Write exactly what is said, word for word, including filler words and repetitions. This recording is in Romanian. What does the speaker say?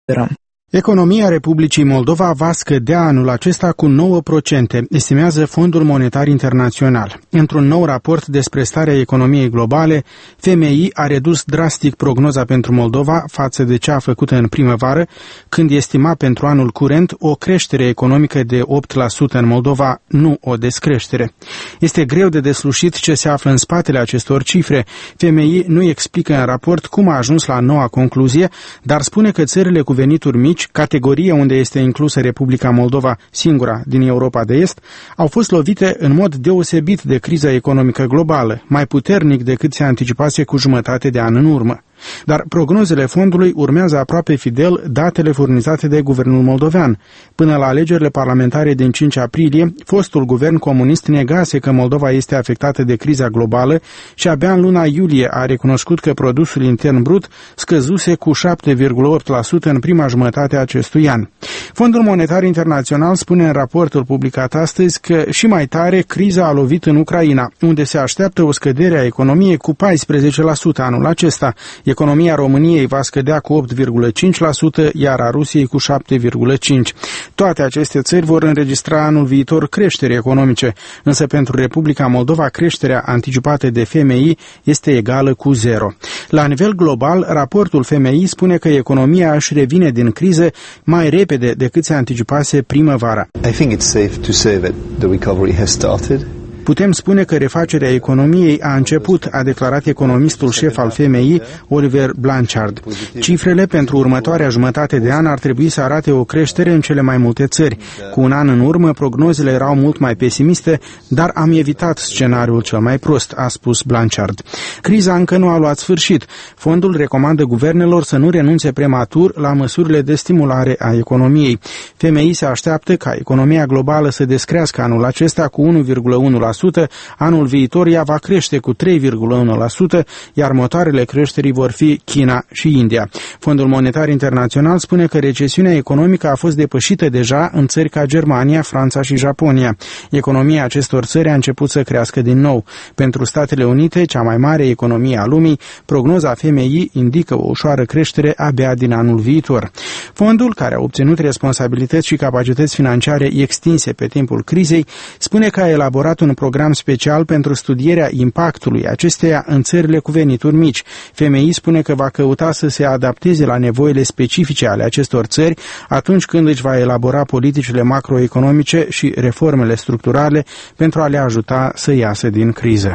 Economia Republicii Moldova va scădea anul acesta cu nouă la sută, estimează Fondul Monetar Internațional. Într-un nou raport despre starea economiei globale, F M I a redus drastic prognoza pentru Moldova față de cea făcută în primăvară, când estima pentru anul curent o creștere economică de opt la sută în Moldova, nu o descreștere. Este greu de deslușit ce se află în spatele acestor cifre. F M I nu explică în raport cum a ajuns la noua concluzie, dar spune că țările cu venituri mici, categorie unde este inclusă Republica Moldova, singura din Europa de Est, au fost lovite în mod deosebit de criza economică globală, mai puternic decât se anticipase cu jumătate de an în urmă. Dar prognozele fondului urmează aproape fidel datele furnizate de guvernul moldovean. Până la alegerile parlamentare din cinci aprilie, fostul guvern comunist negase că Moldova este afectată de criza globală și abia în luna iulie a recunoscut că produsul intern brut scăzuse cu șapte virgulă opt la sută în prima jumătate a acestui an. Fondul Monetar Internațional spune în raportul publicat astăzi că și mai tare criza a lovit în Ucraina, unde se așteaptă o scădere a economiei cu paisprezece la sută anul acesta. Economia României va scădea cu opt virgulă cinci la sută, iar a Rusiei cu șapte virgulă cinci la sută. Toate aceste țări vor înregistra anul viitor creșteri economice, însă pentru Republica Moldova creșterea anticipată de F M I este egală cu zero. La nivel global, raportul F M I spune că economia își revine din criză mai repede decât se anticipase primăvara. I think it's safe to say that the recovery has started. Putem spune că refacerea economiei a început, a declarat economistul șef al F M I, Oliver Blanchard. Cifrele pentru următoarea jumătate de an ar trebui să arate o creștere în cele mai multe țări. Cu un an în urmă, prognozele erau mult mai pesimiste, dar am evitat scenariul cel mai prost, a spus Blanchard. Criza încă nu a luat sfârșit. Fondul recomandă guvernelor să nu renunțe prematur la măsurile de stimulare a economiei. F M I se așteaptă ca economia globală să descrească anul acesta cu unu virgulă unu la sută, anul viitor ea va crește cu trei virgulă unu la sută, iar motoarele creșterii vor fi China și India. Fondul Monetar Internațional spune că recesiunea economică a fost depășită deja în țări ca Germania, Franța și Japonia. Economia acestor țări a început să crească din nou. Pentru Statele Unite, cea mai mare economie a lumii, prognoza F M I indică o ușoară creștere abia din anul viitor. Fondul, care a obținut responsabilități și capacități financiare extinse pe timpul crizei, spune că a elaborat un program special pentru studierea impactului acesteia în țările cu venituri mici. F M I spune că va căuta să se adapteze la nevoile specifice ale acestor țări atunci când își va elabora politicile macroeconomice și reformele structurale pentru a le ajuta să iasă din criză.